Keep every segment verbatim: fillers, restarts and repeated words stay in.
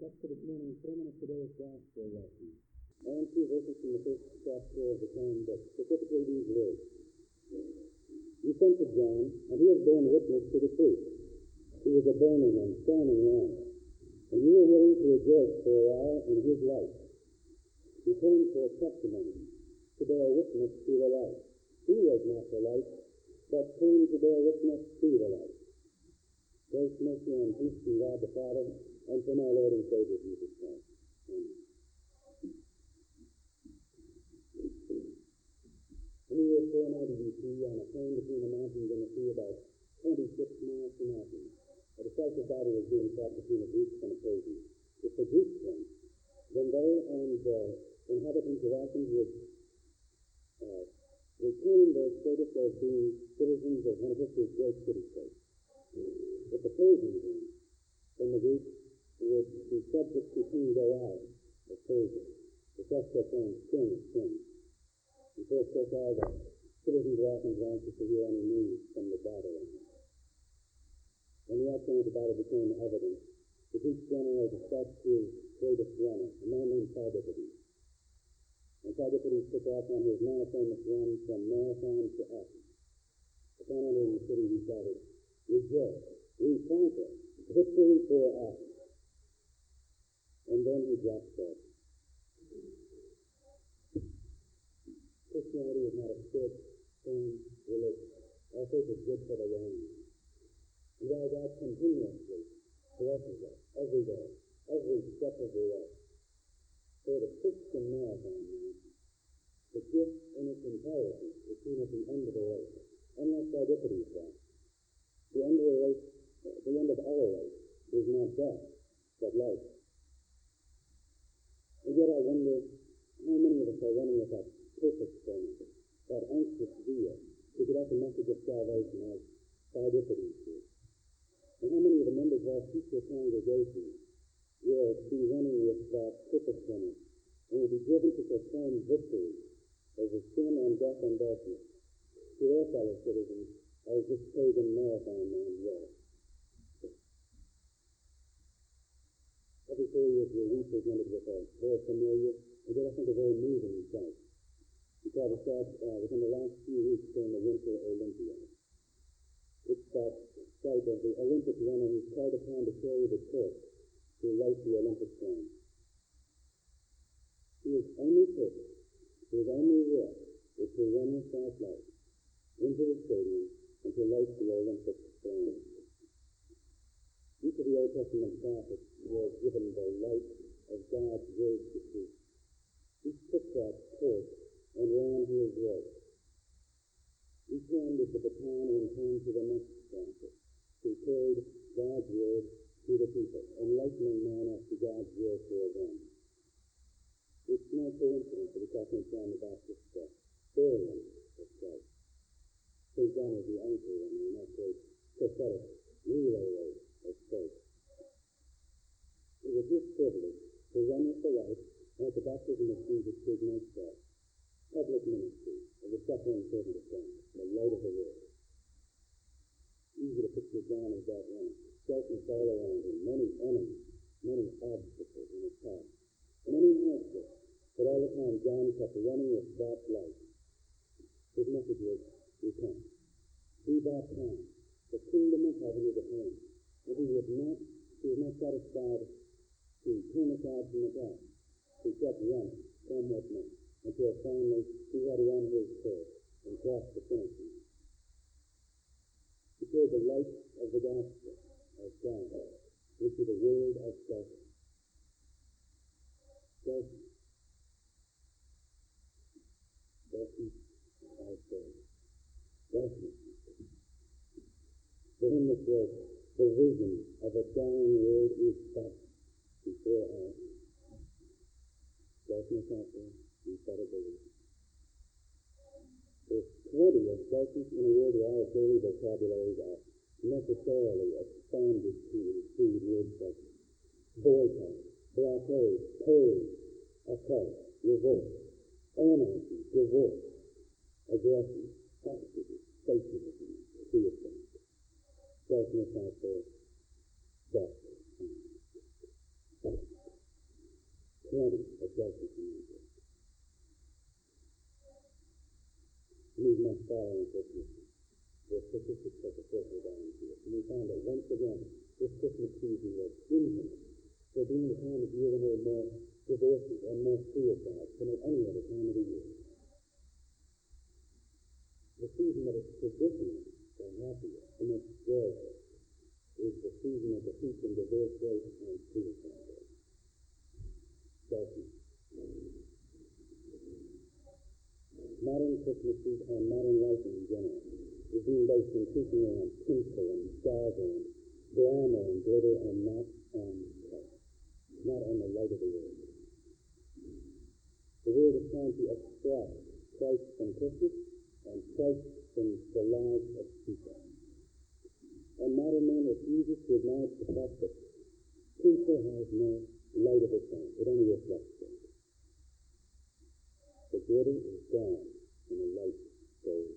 Text for this morning's sermon of today's gospel lesson. And two verses from the first chapter of the same book, specifically these words. You sent to John, and he has borne witness to the truth. He was a burning and shining lamp, and you were willing to rejoice for a while in his light. He came for a testimony, to bear witness to the light. He was not the light, but came to bear witness to the light. Grace, mercy, and peace from God the Father, and from our Lord and Savior Jesus Christ. Amen. When we were four ninety B C on a plain between the mountains and the sea about twenty-six miles from Athens, a decisive battle was being fought between the Greeks and the Persians. If the Greeks won, then they and the uh, inhabitants of Athens would uh, retain their status as being citizens of one of history's great city-states. If the Persians won, then the Greeks would be subject to King Darius of Persia, the Sesquippus king of kings. And so, of course, all the citizens of Athens were anxious to hear any news from the battle. When the outcome of the battle became evident, the Greek general dispatched his greatest runner, a man named Phidippides. And Phidippides took off on his now famous run from Marathon to Athens. Upon entering the city, he shouted, "Rejoice, we conquer, victory for Athens." And then he dropped dead. Christianity is not a strict, firm religion. Our faith is good for the long run. And while God continuously blesses us every day, every step of the way, for the Christian marathon, the gift in its entirety is seen at the end of the race. Unlike Phidippides thought, the end of the race, the end of our race is not death, but life. And yet I wonder how many of us are running with that perfect firmness, that anxious zeal, to get out the message of salvation as Phidippides did. And how many of the members of our future congregation will be running with that perfect firmness and will be driven to proclaim victory over sin and death and darkness to their fellow citizens as this pagan marathon man will. Every four years we're represented with a very familiar and yet I think a very moving sight. We saw the sad uh, within the last few weeks during the Winter Olympiad. It's that sight of the Olympic runner who's called upon to carry the torch to light the Olympic flame. His only purpose, his only will, is to run his flashlight into the stadium and to light the Olympic flame. Each of the Old Testament prophets was given the light of God's word to truth. Each took that torch and ran his race. Each handed the baton in turn to the next prophet, who carried God's word to the people, enlightening man as to God's will for them. It's no coincidence that it's often John the Baptist's uh, burial of Christ. Saint John was the anchor in that great prophetic relay race of faith. It was his privilege to run with the light and at the baptism of Jesus to ignite that public ministry of the suffering servant of God, the light of the world. Easy to picture John as that runner. Darkness all around him, many enemies, many obstacles in his path, and many hardships. But all the time, John kept running with that light. His message was, repent. Be baptized. The kingdom of heaven is at hand. And he was not, he was not satisfied to turn aside from the path. He kept running, come what may, until finally he had run his course and crossed the finish line. He carried the light of the gospel of God into the world of darkness. Darkness. Darkness outside. Darkness. For him this was the vision of a dying world is fast before our eyes. Darkness out there, we better believe. There's plenty of darkness in a world where our daily vocabularies are necessarily expanded to include words like boycott, blockade, purge, occult, revolt, anarchy, divorce, aggression, hostility, socialism, suicide. Darkness out there, darkness. plenty of darkness in the world. These must follow in Christmas. The statistics of the filter down to it. And we found that once again, this Christmas season was infinite. For being the time of year when there were more divorces and more suicides than at any other time of the year. The season that is traditionally the happiest, the most joyful, is the season of the peak and divorce rate and suicide rate. Darkness. Modern Christmases and modern life in general is being based increasingly on tinsel and dazzle and glamour and glitter and not on light, not on the light of the world. The world is trying to extract Christ from Christmas and Christ from the lives of people. And modern man refuses to acknowledge the fact that tinsel has no light of its own. It only reflects it. The glitter is gone and the light goes.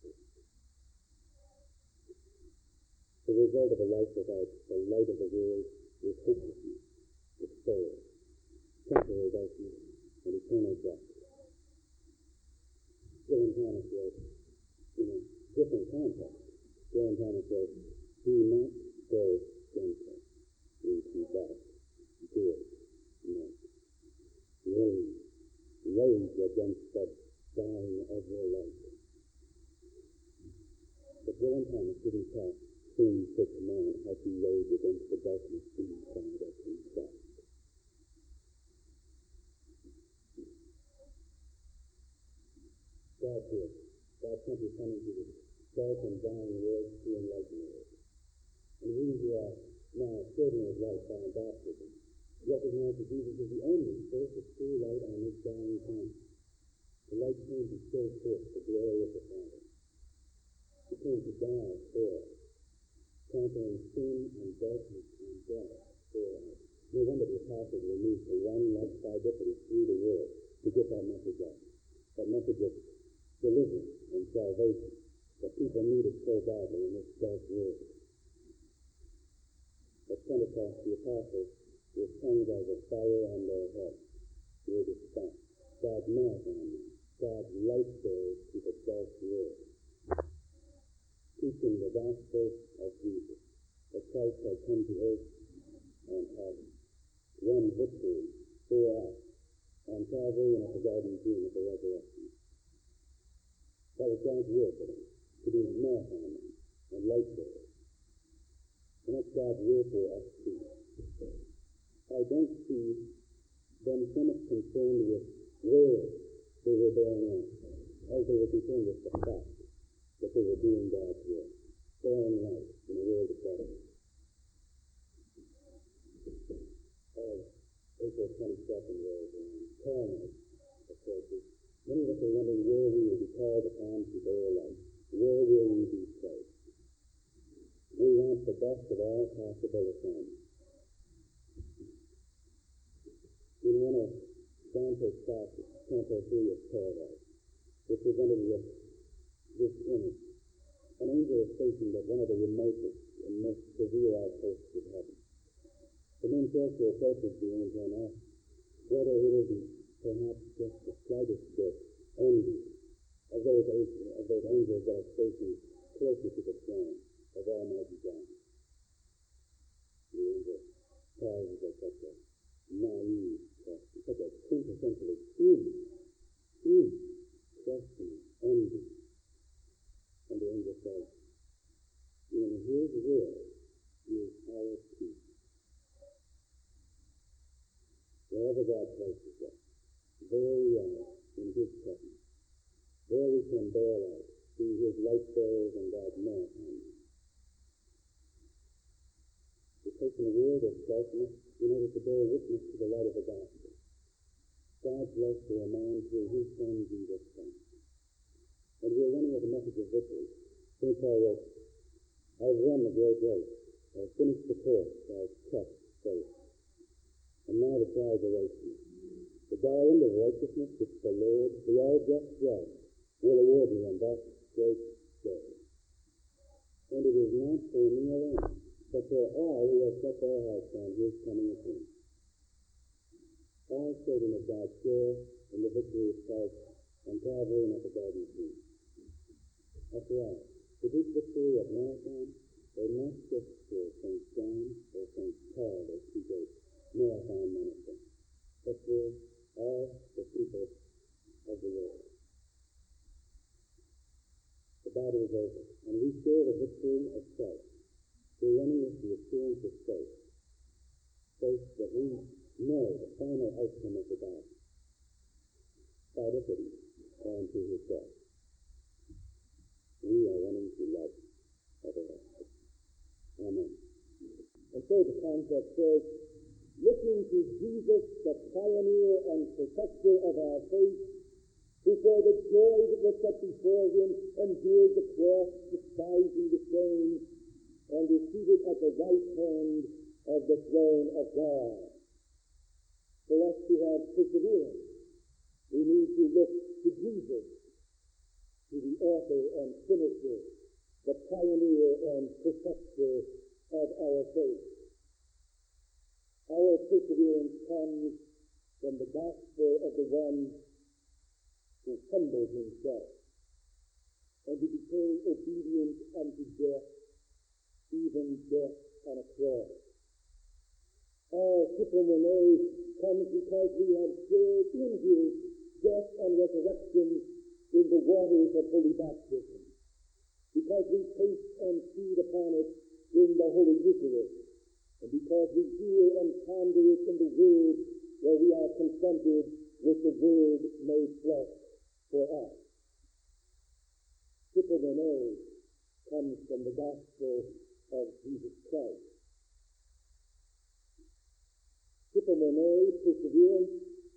The result of a life without the light of the world is hopelessness, despair, temporary darkness, and eternal death. Dylan Thomas wrote, in a different context, Dylan Thomas wrote, do not go gently into that good night. Rage, rage against the dying of your life. But Dylan Thomas didn't talk soon such a man how to rage against the darkness inside of himself. God did. God sent his Son into this dark and dying world to enlighten it. And we who are now children of light by baptism recognize that Jesus is the only source of true light on this dying planet. The light came to show forth the glory of the Father. He came to die for us, conquering sin and darkness and death for us. No wonder the apostles were moved to run like Philippi through the world to get that message out. That message of deliverance and salvation that people needed so badly in this dark world. At Pentecost, the apostles were tongues as a fire on their heads. They were to stop. God's mouth on them. God's light bearers to the dark world. Teaching the gospel of Jesus, that Christ had come to earth and had won victory for us on Calvary and at the Garden of Eden at the resurrection. That was God's will for them, to be his mouth on them and light bearers. And that's God's will for us too. I don't see them so much concerned with where they were bearing out, as they were concerned with the fact that they were doing God's will, bearing light in a world of darkness. As April twenty-second rolls around, Calvary approaches, many of us are wondering where we will be called upon to bear light. Where will we be placed? We want the best of all possible assignments. In one of Dante's passages, Canto three of Paradise, which presented with this image. An angel is stationed at one of the remotest and most severe outposts of heaven. The main character approaches the angel and asks whether it isn't perhaps just the slightest bit envy of those, of those angels that are stationed closer to the throne of Almighty God. The angel pauses at such a naive question, such a quintessentially human, human question, envy. And the angel says, in his will is our peace. Wherever God places us, there we are in his presence. There we can bear light, be his light bearers and God's mouth on them. We're taking a world of darkness in order to bear witness to the light of the gospel. God's love for a man through his Son, Jesus Christ. And we're running with a message of victory. Saint Paul wrote, I've run the great race. I've finished the course. I've kept faith. And now the prize awaits me. The garland of righteousness which the Lord, the all-just judge, will award me on that great day. And it is not for me alone, but for all who have set their hearts on his coming appearance. All so children of God share in the victory of Christ on Calvary and at the Garden of Eden. After all, to this victory of Marathon, they're not just for Saint John or Saint Paul, those two great marathon ministers, but for all the people of the world. The battle is over, and we share the victory of Christ. We're running with the assurance of faith. Faith that we know the final outcome of the battle. Fight it and to his death. We are running to life everlasting. Amen. And so the context says, looking to Jesus, the pioneer and protector of our faith, who for the joy that was set before him endured the cross, despising the shame, and is seated at the right hand of the throne of God. For us to have perseverance, we need to look to Jesus, to the author and finisher, the pioneer and protector of our faith. Our perseverance comes from the gospel of the one who humbled himself and who became obedient unto death, even death on a cross. Our Supplementary comes because we have shared in his death and resurrection in the waters of holy baptism, because we taste and feed upon it in the Holy Eucharist, and because we hear and ponder it in the Word, where we are confronted with the Word made flesh for us. Supplementary comes from the gospel of Jesus Christ. Supplementary perseverance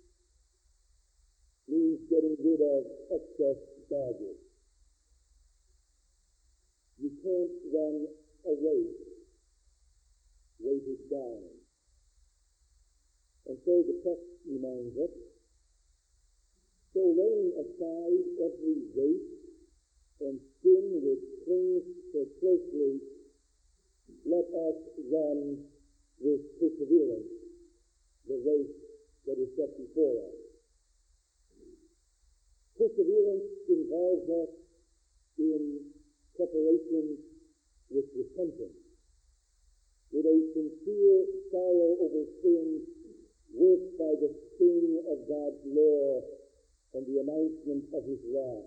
means getting rid of excess baggage. You can't run a race weighted down. And so the text reminds us, so laying aside every weight and sin which clings so closely, let us run with perseverance the race that is set before us. Perseverance involves us in preparation with repentance, with a sincere sorrow over sin worked by the sting of God's law and the announcement of his wrath.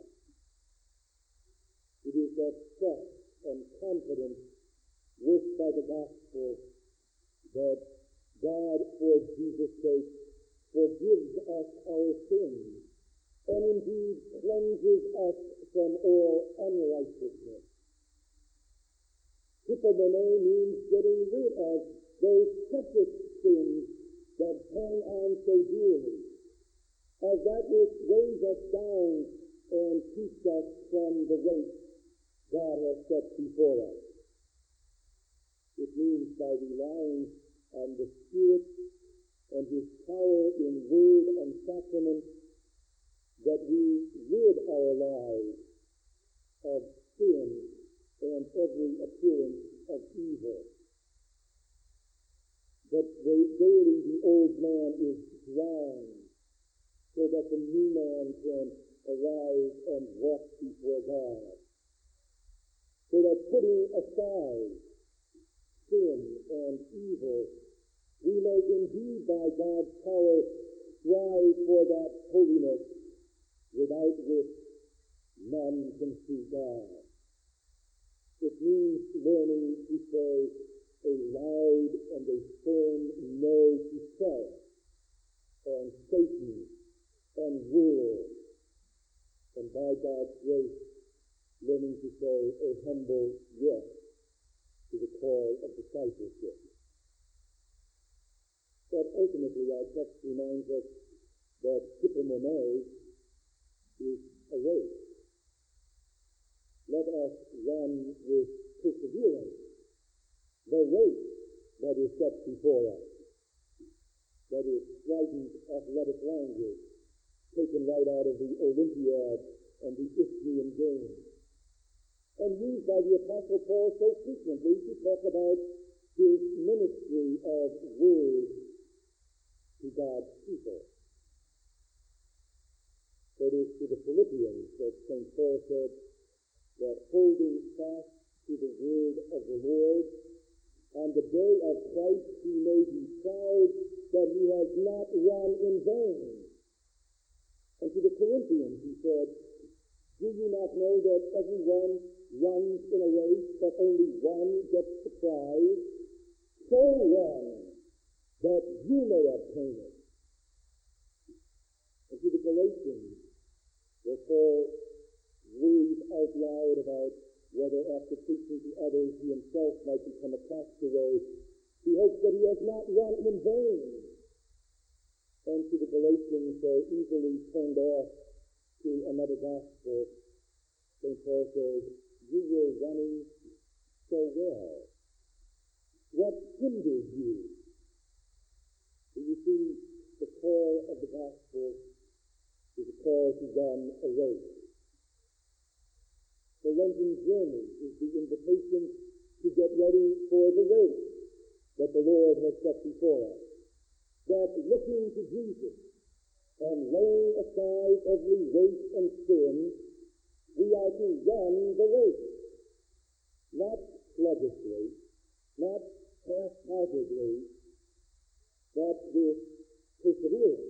It is that trust and confidence worked by the gospel that God, for Jesus' sake, forgives us our sins and indeed cleanses us from all unrighteousness. Hypomone means getting rid of those precious things that hang on so dearly, as that which weighs us down and keeps us from the race God has set before us. It means by relying on the Spirit and his power in word and sacrament that we rid our lives of sin and every appearance of evil. That daily the old man is drowned so that the new man can arise and walk before God. So that putting aside sin and evil, we may indeed by God's power strive for that holiness without which none can see God. It means learning to say a loud and a firm no to self and Satan and world, and by God's grace learning to say a humble yes to the call of discipleship. But ultimately our text reminds us that Supplementary is a race. Let us run with perseverance the race that is set before us. That is strident athletic language taken right out of the Olympiad and the Isthmian Games, and used by the Apostle Paul so frequently to talk about his ministry of word to God's people. to the Philippians that Saint Paul said that holding fast to the word of the Lord, on the day of Christ he may be proud that he has not run in vain. And to the Corinthians he said, do you not know that everyone runs in a race, but only one gets the prize? So run that you may obtain it. And to the Galatians, where Paul worries out loud about whether after preaching to others he himself might become a castaway, he hopes that he has not run in vain. And to the Galatians, so easily turned off to another gospel, Saint Paul says, you were running so well. What hindered you? Do you see, the call of the gospel is a call to run a race. The Lenten journey is the invitation to get ready for the race that the Lord has set before us. That looking to Jesus and laying aside every weight and sin, we are to run the race. Not sluggishly, not half-heartedly, but with perseverance.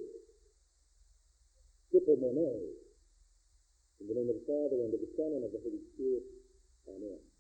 Hypomone. In the name of the Father, and of the Son, and of the Holy Spirit. Amen.